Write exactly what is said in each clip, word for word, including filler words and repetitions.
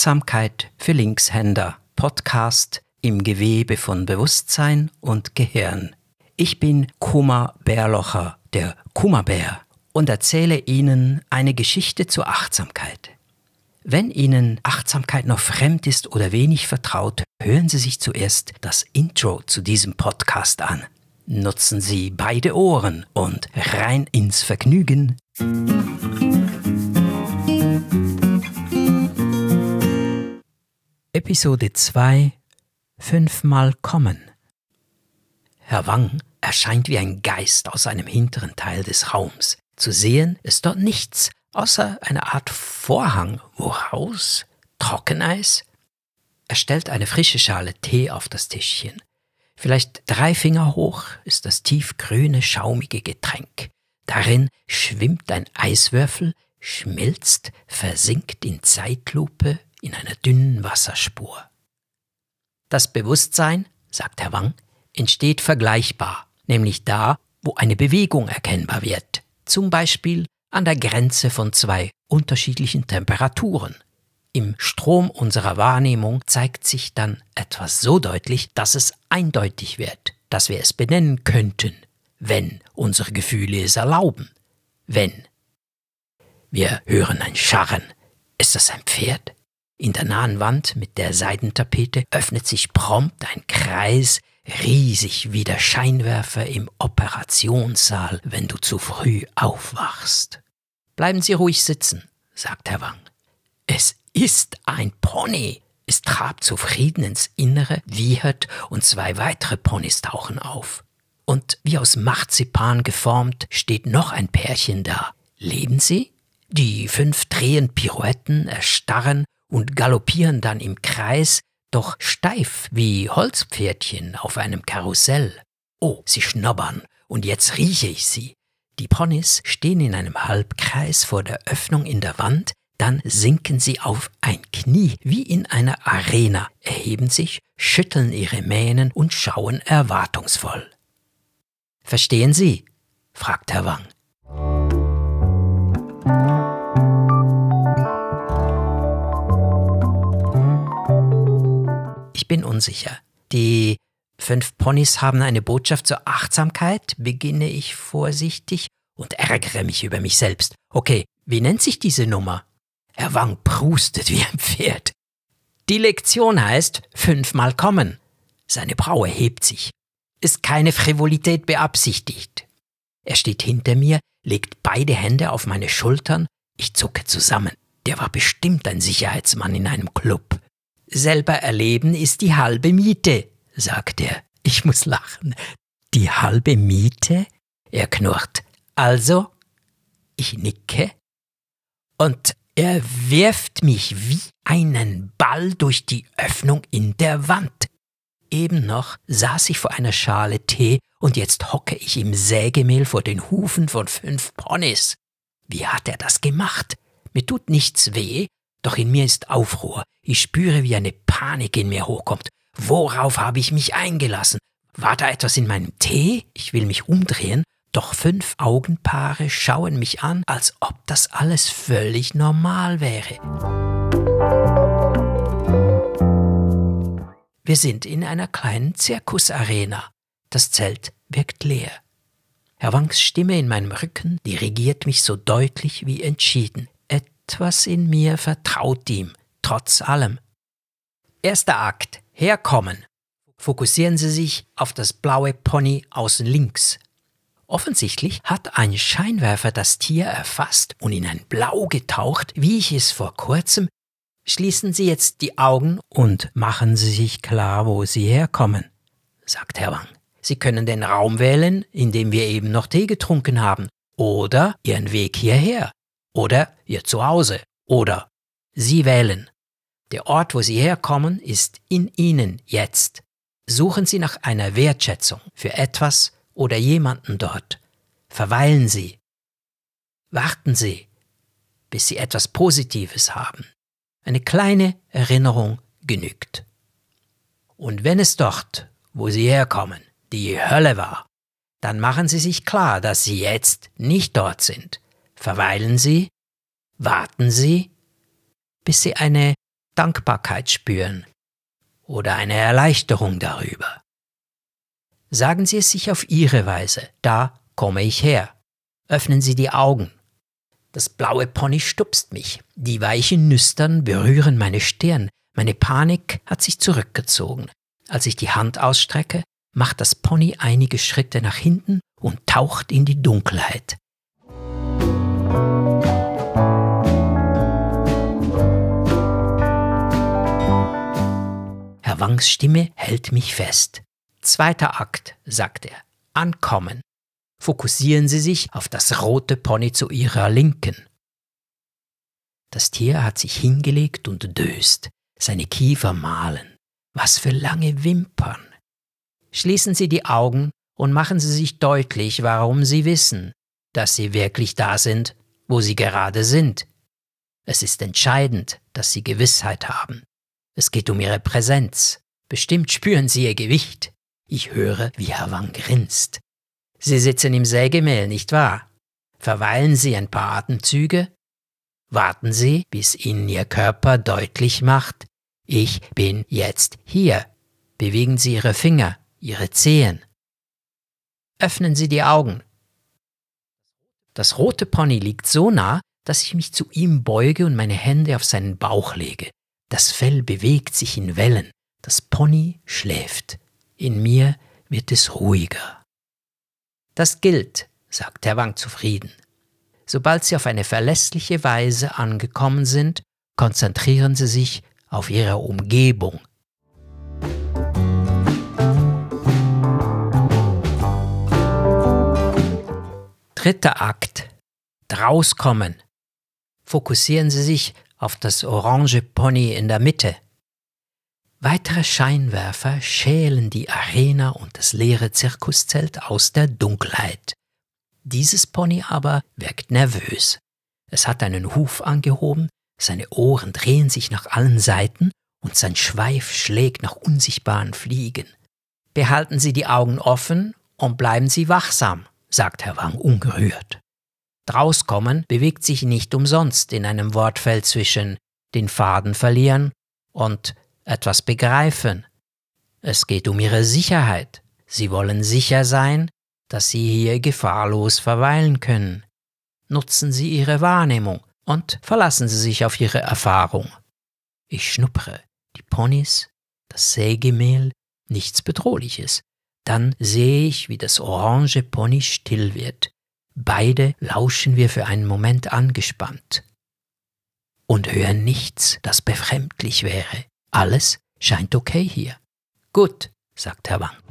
Achtsamkeit für Linkshänder, Podcast im Gewebe von Bewusstsein und Gehirn. Ich bin Kuma Bärlocher, der Kumabär, und erzähle Ihnen eine Geschichte zur Achtsamkeit. Wenn Ihnen Achtsamkeit noch fremd ist oder wenig vertraut, hören Sie sich zuerst das Intro zu diesem Podcast an. Nutzen Sie beide Ohren und rein ins Vergnügen. Episode zwei: Fünfmal kommen. Herr Wang erscheint wie ein Geist aus einem hinteren Teil des Raums. Zu sehen ist dort nichts, außer eine Art Vorhang, woraus Trockeneis. Er stellt eine frische Schale Tee auf das Tischchen. Vielleicht drei Finger hoch ist das tiefgrüne, schaumige Getränk. Darin schwimmt ein Eiswürfel, schmilzt, versinkt in Zeitlupe in einer dünnen Wasserspur. Das Bewusstsein, sagt Herr Wang, entsteht vergleichbar, nämlich da, wo eine Bewegung erkennbar wird, zum Beispiel an der Grenze von zwei unterschiedlichen Temperaturen. Im Strom unserer Wahrnehmung zeigt sich dann etwas so deutlich, dass es eindeutig wird, dass wir es benennen könnten, wenn unsere Gefühle es erlauben. Wenn. Wir hören ein Scharren. Ist das ein Pferd? In der nahen Wand mit der Seidentapete öffnet sich prompt ein Kreis, riesig wie der Scheinwerfer im Operationssaal, wenn du zu früh aufwachst. Bleiben Sie ruhig sitzen, sagt Herr Wang. Es ist ein Pony. Es trabt zufrieden ins Innere, wiehert und zwei weitere Ponys tauchen auf. Und wie aus Marzipan geformt steht noch ein Pärchen da. Leben sie? Die fünf drehen Pirouetten, erstarren und galoppieren dann im Kreis, doch steif wie Holzpferdchen auf einem Karussell. Oh, sie schnobbern, und jetzt rieche ich sie. Die Ponys stehen in einem Halbkreis vor der Öffnung in der Wand, dann sinken sie auf ein Knie wie in einer Arena, erheben sich, schütteln ihre Mähnen und schauen erwartungsvoll. »Verstehen Sie?« fragt Herr Wang. Ich bin unsicher. Die fünf Ponys haben eine Botschaft zur Achtsamkeit, beginne ich vorsichtig und ärgere mich über mich selbst. Okay, wie nennt sich diese Nummer? Herr Wang prustet wie ein Pferd. Die Lektion heißt fünfmal kommen. Seine Braue hebt sich. Ist keine Frivolität beabsichtigt. Er steht hinter mir, legt beide Hände auf meine Schultern. Ich zucke zusammen. Der war bestimmt ein Sicherheitsmann in einem Club. Selber erleben ist die halbe Miete, sagt er. Ich muss lachen. Die halbe Miete? Er knurrt. Also? Ich nicke. Und er wirft mich wie einen Ball durch die Öffnung in der Wand. Eben noch saß ich vor einer Schale Tee und jetzt hocke ich im Sägemehl vor den Hufen von fünf Ponys. Wie hat er das gemacht? Mir tut nichts weh, doch in mir ist Aufruhr. Ich spüre, wie eine Panik in mir hochkommt. Worauf habe ich mich eingelassen? War da etwas in meinem Tee? Ich will mich umdrehen, doch fünf Augenpaare schauen mich an, als ob das alles völlig normal wäre. Wir sind in einer kleinen Zirkusarena. Das Zelt wirkt leer. Herr Wangs Stimme in meinem Rücken dirigiert mich so deutlich wie entschieden. Etwas in mir vertraut ihm, trotz allem. Erster Akt. Herkommen. Fokussieren Sie sich auf das blaue Pony außen links. Offensichtlich hat ein Scheinwerfer das Tier erfasst und in ein Blau getaucht, wie ich es vor kurzem. Schließen Sie jetzt die Augen und machen Sie sich klar, wo Sie herkommen, sagt Herr Wang. Sie können den Raum wählen, in dem wir eben noch Tee getrunken haben, oder Ihren Weg hierher, oder Ihr Zuhause, oder Sie wählen. Der Ort, wo Sie herkommen, ist in Ihnen jetzt. Suchen Sie nach einer Wertschätzung für etwas oder jemanden dort. Verweilen Sie. Warten Sie, bis Sie etwas Positives haben. Eine kleine Erinnerung genügt. Und wenn es dort, wo Sie herkommen, die Hölle war, dann machen Sie sich klar, dass Sie jetzt nicht dort sind. Verweilen Sie, warten Sie, bis Sie eine Dankbarkeit spüren oder eine Erleichterung darüber. Sagen Sie es sich auf Ihre Weise, da komme ich her. Öffnen Sie die Augen. Das blaue Pony stupst mich, die weichen Nüstern berühren meine Stirn, meine Panik hat sich zurückgezogen. Als ich die Hand ausstrecke, macht das Pony einige Schritte nach hinten und taucht in die Dunkelheit. Herr Wangs Stimme hält mich fest. Zweiter Akt, sagt er. Ankommen. Fokussieren Sie sich auf das rote Pony zu Ihrer Linken. Das Tier hat sich hingelegt und döst. Seine Kiefer malen. Was für lange Wimpern. Schließen Sie die Augen und machen Sie sich deutlich, warum Sie wissen, dass Sie wirklich da sind, wo Sie gerade sind. Es ist entscheidend, dass Sie Gewissheit haben. Es geht um Ihre Präsenz. Bestimmt spüren Sie Ihr Gewicht. Ich höre, wie Herr Wang grinst. Sie sitzen im Sägemehl, nicht wahr? Verweilen Sie ein paar Atemzüge. Warten Sie, bis Ihnen Ihr Körper deutlich macht, ich bin jetzt hier. Bewegen Sie Ihre Finger, Ihre Zehen. Öffnen Sie die Augen. Das rote Pony liegt so nah, dass ich mich zu ihm beuge und meine Hände auf seinen Bauch lege. Das Fell bewegt sich in Wellen. Das Pony schläft. In mir wird es ruhiger. Das gilt, sagt Herr Wang zufrieden. Sobald Sie auf eine verlässliche Weise angekommen sind, konzentrieren Sie sich auf Ihre Umgebung. Dritter Akt. Drauskommen. Fokussieren Sie sich auf das orange Pony in der Mitte. Weitere Scheinwerfer schälen die Arena und das leere Zirkuszelt aus der Dunkelheit. Dieses Pony aber wirkt nervös. Es hat einen Huf angehoben, seine Ohren drehen sich nach allen Seiten und sein Schweif schlägt nach unsichtbaren Fliegen. Behalten Sie die Augen offen und bleiben Sie wachsam, sagt Herr Wang ungerührt. Drauskommen bewegt sich nicht umsonst in einem Wortfeld zwischen den Faden verlieren und etwas begreifen. Es geht um Ihre Sicherheit. Sie wollen sicher sein, dass Sie hier gefahrlos verweilen können. Nutzen Sie Ihre Wahrnehmung und verlassen Sie sich auf Ihre Erfahrung. Ich schnuppere, die Ponys, das Sägemehl, nichts Bedrohliches. Dann sehe ich, wie das orange Pony still wird. Beide lauschen wir für einen Moment angespannt und hören nichts, das befremdlich wäre. Alles scheint okay hier. Gut, sagt Herr Wang.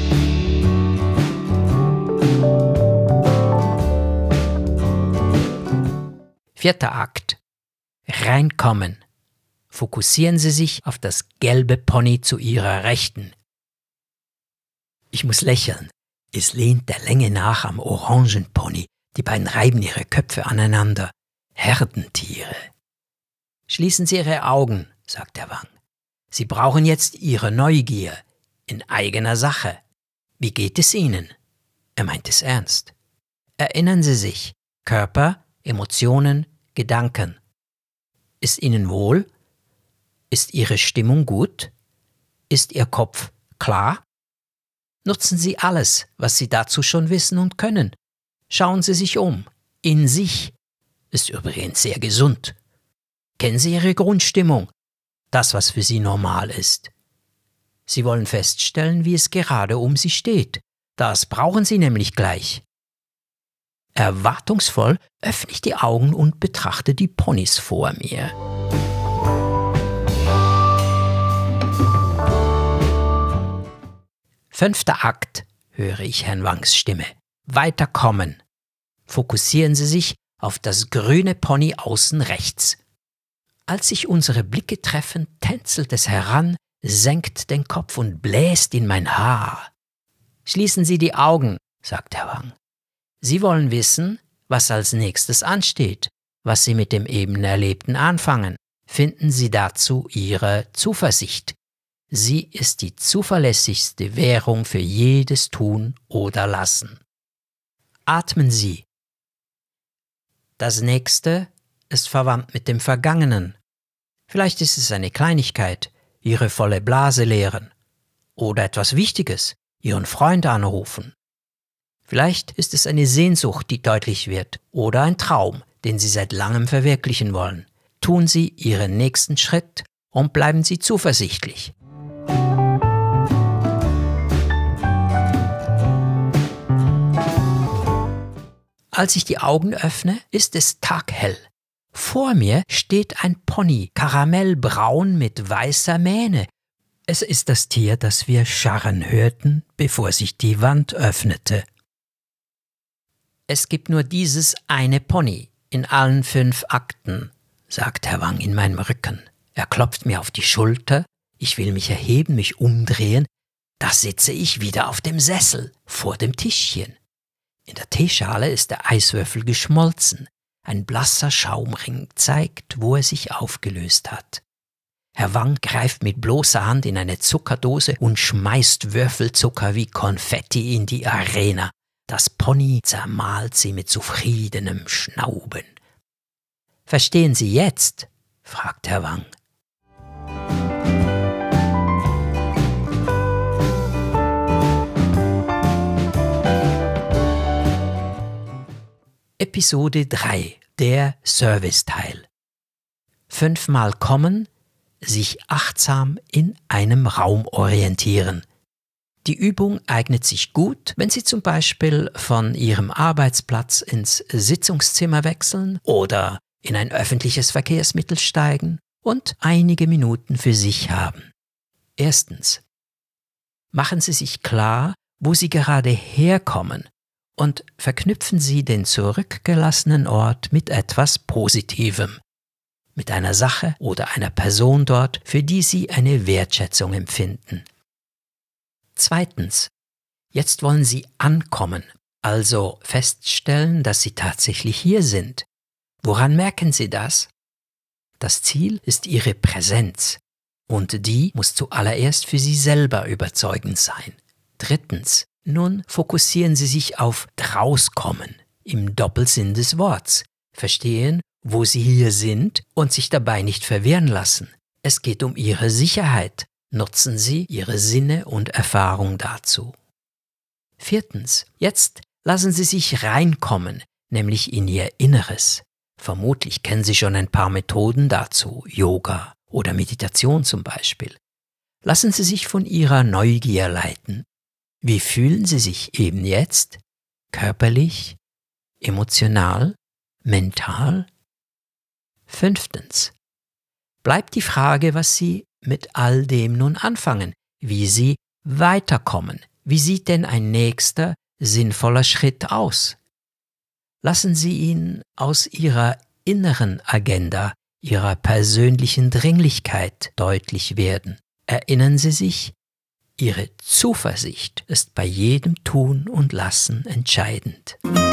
Vierter Akt. Reinkommen. Fokussieren Sie sich auf das gelbe Pony zu Ihrer Rechten. Ich muss lächeln. Es lehnt der Länge nach am orangen Pony. Die beiden reiben ihre Köpfe aneinander. Herdentiere. Schließen Sie Ihre Augen, sagt Herr Wang. Sie brauchen jetzt Ihre Neugier in eigener Sache. Wie geht es Ihnen? Er meint es ernst. Erinnern Sie sich, Körper, Emotionen, Gedanken. Ist Ihnen wohl? Ist Ihre Stimmung gut? Ist Ihr Kopf klar? Nutzen Sie alles, was Sie dazu schon wissen und können. Schauen Sie sich um. In sich. Ist übrigens sehr gesund. Kennen Sie Ihre Grundstimmung? Das, was für Sie normal ist. Sie wollen feststellen, wie es gerade um Sie steht. Das brauchen Sie nämlich gleich. Erwartungsvoll öffne ich die Augen und betrachte die Ponys vor mir. Fünfter Akt, höre ich Herrn Wangs Stimme. Weiterkommen. Fokussieren Sie sich auf das grüne Pony außen rechts. Als sich unsere Blicke treffen, tänzelt es heran, senkt den Kopf und bläst in mein Haar. Schließen Sie die Augen, sagt Herr Wang. Sie wollen wissen, was als nächstes ansteht, was Sie mit dem eben Erlebten anfangen. Finden Sie dazu Ihre Zuversicht. Sie ist die zuverlässigste Währung für jedes Tun oder Lassen. Atmen Sie. Das nächste ist verwandt mit dem Vergangenen. Vielleicht ist es eine Kleinigkeit, Ihre volle Blase leeren. Oder etwas Wichtiges, Ihren Freund anrufen. Vielleicht ist es eine Sehnsucht, die deutlich wird, oder ein Traum, den Sie seit langem verwirklichen wollen. Tun Sie Ihren nächsten Schritt und bleiben Sie zuversichtlich. Als ich die Augen öffne, ist es taghell. Vor mir steht ein Pony, karamellbraun mit weißer Mähne. Es ist das Tier, das wir scharren hörten, bevor sich die Wand öffnete. Es gibt nur dieses eine Pony in allen fünf Akten, sagt Herr Wang in meinem Rücken. Er klopft mir auf die Schulter, ich will mich erheben, mich umdrehen, da sitze ich wieder auf dem Sessel, vor dem Tischchen. In der Teeschale ist der Eiswürfel geschmolzen. Ein blasser Schaumring zeigt, wo er sich aufgelöst hat. Herr Wang greift mit bloßer Hand in eine Zuckerdose und schmeißt Würfelzucker wie Konfetti in die Arena. Das Pony zermahlt sie mit zufriedenem Schnauben. »Verstehen Sie jetzt?« fragt Herr Wang. Episode drei. Der Serviceteil. Fünfmal kommen, sich achtsam in einem Raum orientieren. Die Übung eignet sich gut, wenn Sie zum Beispiel von Ihrem Arbeitsplatz ins Sitzungszimmer wechseln oder in ein öffentliches Verkehrsmittel steigen und einige Minuten für sich haben. Erstens. Machen Sie sich klar, wo Sie gerade herkommen und verknüpfen Sie den zurückgelassenen Ort mit etwas Positivem, mit einer Sache oder einer Person dort, für die Sie eine Wertschätzung empfinden. Zweitens. Jetzt wollen Sie ankommen, also feststellen, dass Sie tatsächlich hier sind. Woran merken Sie das? Das Ziel ist Ihre Präsenz und die muss zuallererst für Sie selber überzeugend sein. Drittens. Nun fokussieren Sie sich auf Rauskommen im Doppelsinn des Worts. Verstehen, wo Sie hier sind und sich dabei nicht verwirren lassen. Es geht um Ihre Sicherheit. Nutzen Sie Ihre Sinne und Erfahrung dazu. Viertens. Jetzt lassen Sie sich reinkommen, nämlich in Ihr Inneres. Vermutlich kennen Sie schon ein paar Methoden dazu, Yoga oder Meditation zum Beispiel. Lassen Sie sich von Ihrer Neugier leiten. Wie fühlen Sie sich eben jetzt? Körperlich? Emotional? Mental? Fünftens. Bleibt die Frage, was Sie mit all dem nun anfangen, wie Sie weiterkommen. Wie sieht denn ein nächster, sinnvoller Schritt aus? Lassen Sie ihn aus Ihrer inneren Agenda, Ihrer persönlichen Dringlichkeit deutlich werden. Erinnern Sie sich, Ihre Zuversicht ist bei jedem Tun und Lassen entscheidend.